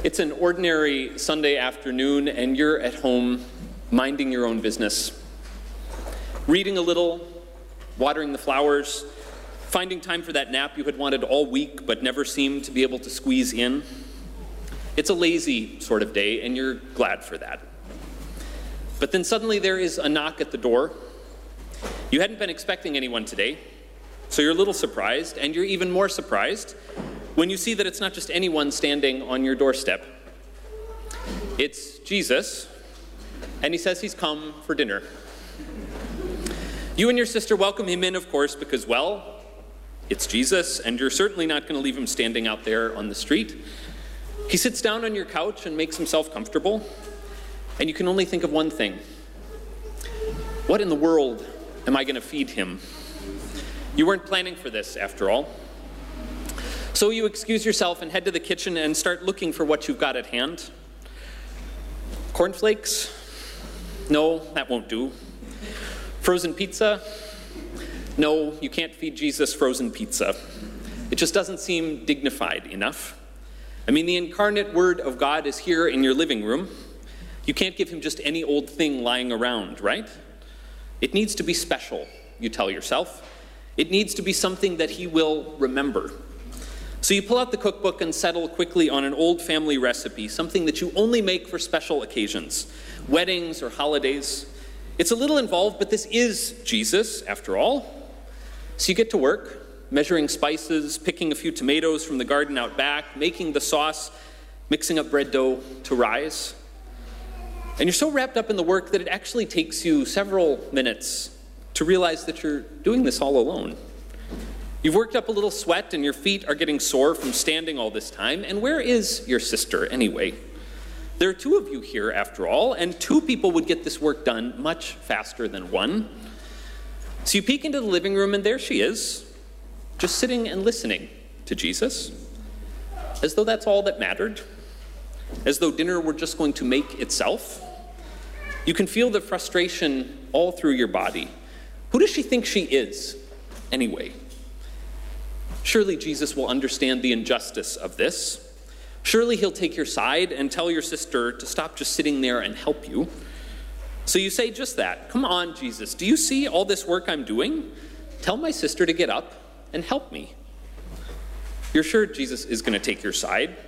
It's an ordinary Sunday afternoon, and you're at home minding your own business, reading a little, watering the flowers, finding time for that nap you had wanted all week but never seemed to be able to squeeze in. It's a lazy sort of day, and you're glad for that. But then suddenly there is a knock at the door. You hadn't been expecting anyone today, so you're a little surprised, and you're even more surprised when you see that it's not just anyone standing on your doorstep. It's Jesus, and he says he's come for dinner. You and your sister welcome him in, of course, because, well, it's Jesus, and you're certainly not going to leave him standing out there on the street. He sits down on your couch and makes himself comfortable, and you can only think of one thing. What in the world am I going to feed him? You weren't planning for this, after all. So you excuse yourself and head to the kitchen and start looking for what you've got at hand. Cornflakes? No, that won't do. Frozen pizza? No, you can't feed Jesus frozen pizza. It just doesn't seem dignified enough. I mean, the incarnate Word of God is here in your living room. You can't give him just any old thing lying around, right? It needs to be special, you tell yourself. It needs to be something that he will remember. So you pull out the cookbook and settle quickly on an old family recipe, something that you only make for special occasions, weddings or holidays. It's a little involved, but this is Jesus, after all. So you get to work, measuring spices, picking a few tomatoes from the garden out back, making the sauce, mixing up bread dough to rise. And you're so wrapped up in the work that it actually takes you several minutes to realize that you're doing this all alone. You've worked up a little sweat and your feet are getting sore from standing all this time. And where is your sister anyway? There are two of you here after all, and two people would get this work done much faster than one. So you peek into the living room and there she is, just sitting and listening to Jesus, as though that's all that mattered, as though dinner were just going to make itself. You can feel the frustration all through your body. Who does she think she is anyway? Surely Jesus will understand the injustice of this. Surely he'll take your side and tell your sister to stop just sitting there and help you. So you say just that. Come on, Jesus, do you see all this work I'm doing? Tell my sister to get up and help me. You're sure Jesus is going to take your side,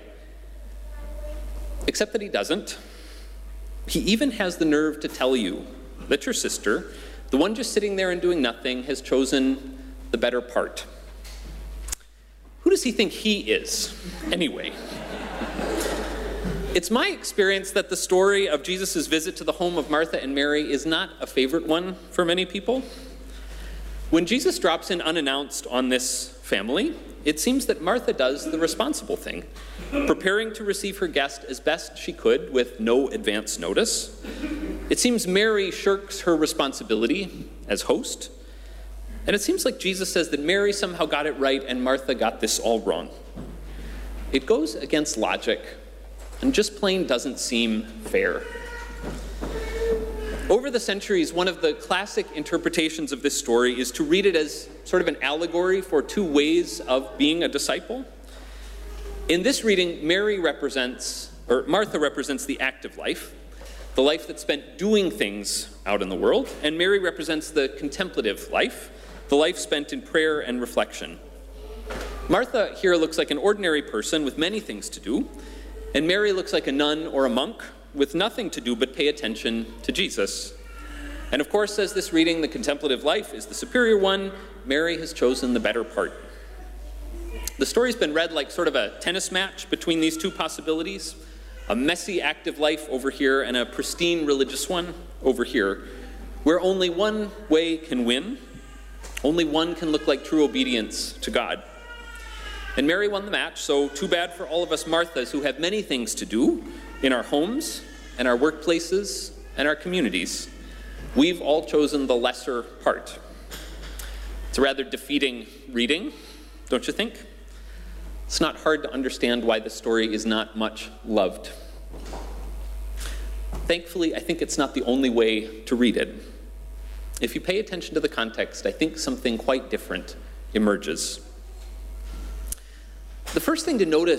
except that he doesn't. He even has the nerve to tell you that your sister, the one just sitting there and doing nothing, has chosen the better part. Who does he think he is, anyway? It's my experience that the story of Jesus' visit to the home of Martha and Mary is not a favorite one for many people. When Jesus drops in unannounced on this family, it seems that Martha does the responsible thing, preparing to receive her guest as best she could with no advance notice. It seems Mary shirks her responsibility as host. And it seems like Jesus says that Mary somehow got it right and Martha got this all wrong. It goes against logic and just plain doesn't seem fair. Over the centuries, one of the classic interpretations of this story is to read it as sort of an allegory for two ways of being a disciple. In this reading, Martha represents the active life, the life that's spent doing things out in the world, and Mary represents the contemplative life, the life spent in prayer and reflection. Martha here looks like an ordinary person with many things to do, and Mary looks like a nun or a monk with nothing to do but pay attention to Jesus. And of course, says this reading, the contemplative life is the superior one. Mary has chosen the better part. The story's been read like sort of a tennis match between these two possibilities, a messy active life over here and a pristine religious one over here, where only one way can win. Only one can look like true obedience to God. And Mary won the match, so too bad for all of us Marthas who have many things to do in our homes and our workplaces and our communities. We've all chosen the lesser part. It's a rather defeating reading, don't you think? It's not hard to understand why the story is not much loved. Thankfully, I think it's not the only way to read it. If you pay attention to the context, I think something quite different emerges. The first thing to notice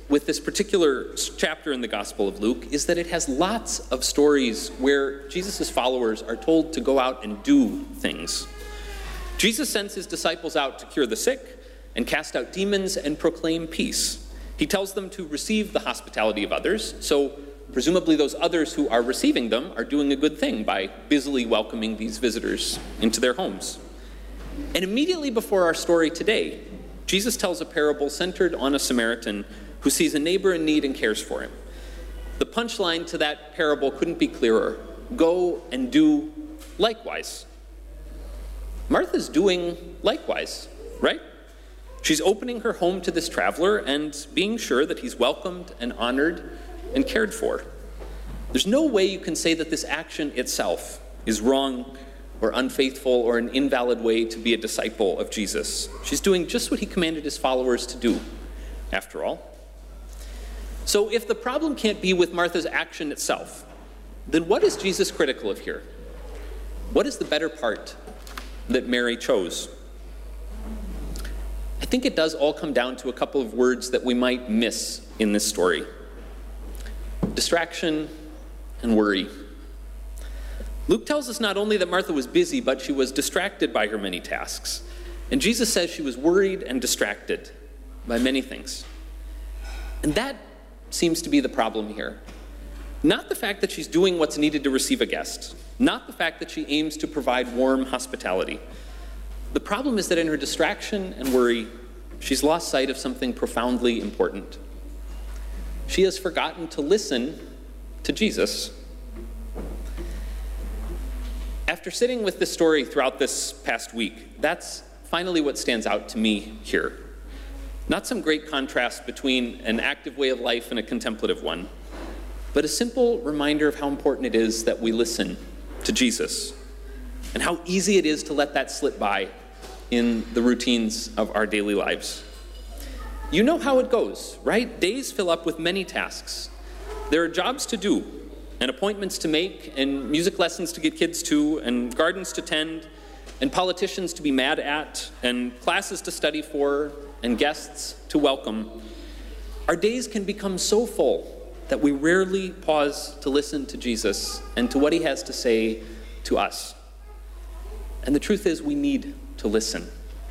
with this particular chapter in the Gospel of Luke is that it has lots of stories where Jesus' followers are told to go out and do things. Jesus sends his disciples out to cure the sick and cast out demons and proclaim peace. He tells them to receive the hospitality of others, so presumably those others who are receiving them are doing a good thing by busily welcoming these visitors into their homes. And immediately before our story today, Jesus tells a parable centered on a Samaritan who sees a neighbor in need and cares for him. The punchline to that parable couldn't be clearer. Go and do likewise. Martha's doing likewise, right? She's opening her home to this traveler and being sure that he's welcomed and honored and cared for. There's no way you can say that this action itself is wrong or unfaithful or an invalid way to be a disciple of Jesus. She's doing just what he commanded his followers to do, after all. So if the problem can't be with Martha's action itself, then what is Jesus critical of here? What is the better part that Mary chose? I think it does all come down to a couple of words that we might miss in this story. Distraction and worry. Luke tells us not only that Martha was busy, but she was distracted by her many tasks. And Jesus says she was worried and distracted by many things. And that seems to be the problem here. Not the fact that she's doing what's needed to receive a guest. Not the fact that she aims to provide warm hospitality. The problem is that in her distraction and worry, she's lost sight of something profoundly important. She has forgotten to listen to Jesus. After sitting with this story throughout this past week, that's finally what stands out to me here. Not some great contrast between an active way of life and a contemplative one, but a simple reminder of how important it is that we listen to Jesus and how easy it is to let that slip by in the routines of our daily lives. You know how it goes, right? Days fill up with many tasks. There are jobs to do, and appointments to make, and music lessons to get kids to, and gardens to tend, and politicians to be mad at, and classes to study for, and guests to welcome. Our days can become so full that we rarely pause to listen to Jesus and to what he has to say to us. And the truth is, we need to listen.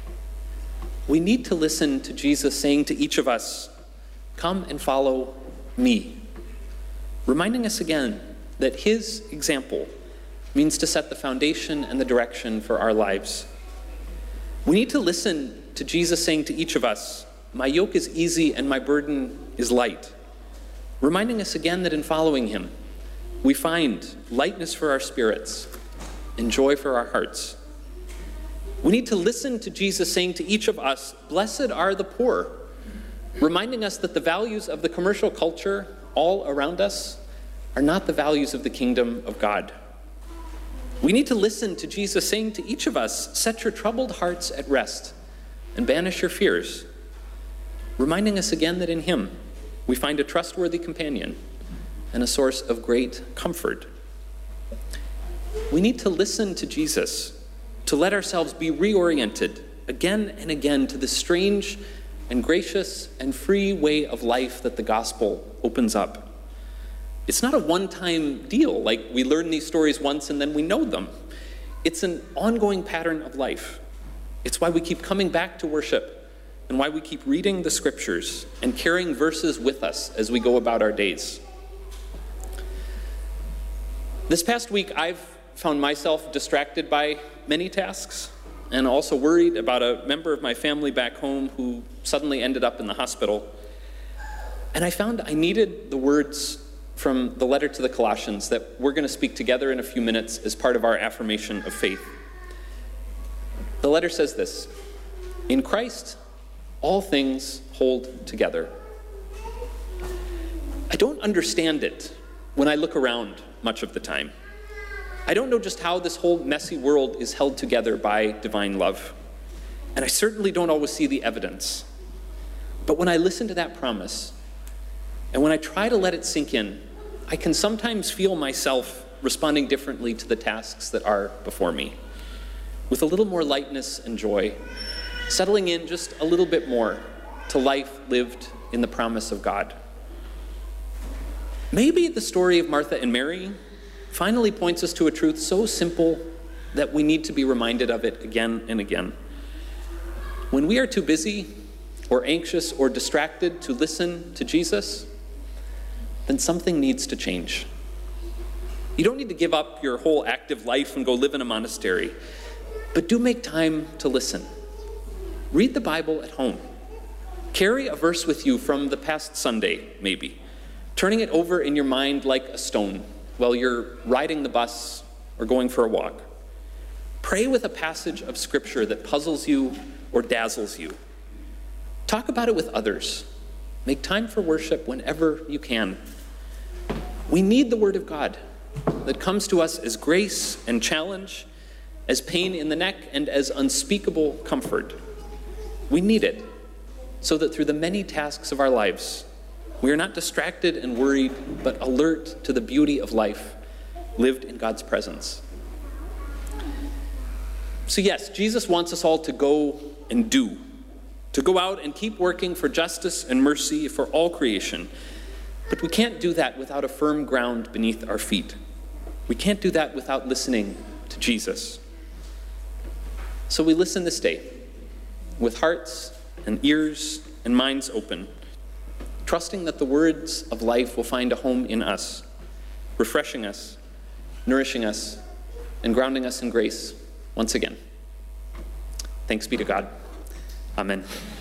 We need to listen to Jesus saying to each of us, "Come and follow me," reminding us again that his example means to set the foundation and the direction for our lives. We need to listen to Jesus saying to each of us, "My yoke is easy and my burden is light," reminding us again that in following him, we find lightness for our spirits and joy for our hearts. We need to listen to Jesus saying to each of us, "Blessed are the poor," reminding us that the values of the commercial culture all around us are not the values of the kingdom of God. We need to listen to Jesus saying to each of us, "Set your troubled hearts at rest and banish your fears," reminding us again that in him we find a trustworthy companion and a source of great comfort. We need to listen to Jesus to let ourselves be reoriented again and again to the strange and gracious and free way of life that the gospel opens up. It's not a one-time deal, like we learn these stories once and then we know them. It's an ongoing pattern of life. It's why we keep coming back to worship and why we keep reading the scriptures and carrying verses with us as we go about our days. This past week, I've found myself distracted by many tasks and also worried about a member of my family back home who suddenly ended up in the hospital. And I found I needed the words from the letter to the Colossians that we're going to speak together in a few minutes as part of our affirmation of faith. The letter says this: "In Christ, all things hold together." I don't understand it when I look around much of the time. I don't know just how this whole messy world is held together by divine love. And I certainly don't always see the evidence. But when I listen to that promise, and when I try to let it sink in, I can sometimes feel myself responding differently to the tasks that are before me, with a little more lightness and joy, settling in just a little bit more to life lived in the promise of God. Maybe the story of Martha and Mary finally points us to a truth so simple that we need to be reminded of it again and again. When we are too busy or anxious or distracted to listen to Jesus, then something needs to change. You don't need to give up your whole active life and go live in a monastery, but do make time to listen. Read the Bible at home. Carry a verse with you from the past Sunday, maybe, turning it over in your mind like a stone while you're riding the bus or going for a walk. Pray with a passage of Scripture that puzzles you or dazzles you. Talk about it with others. Make time for worship whenever you can. We need the Word of God that comes to us as grace and challenge, as pain in the neck, and as unspeakable comfort. We need it so that through the many tasks of our lives, we are not distracted and worried, but alert to the beauty of life lived in God's presence. So yes, Jesus wants us all to go and do, to go out and keep working for justice and mercy for all creation. But we can't do that without a firm ground beneath our feet. We can't do that without listening to Jesus. So we listen this day with hearts and ears and minds open, trusting that the words of life will find a home in us, refreshing us, nourishing us, and grounding us in grace once again. Thanks be to God. Amen.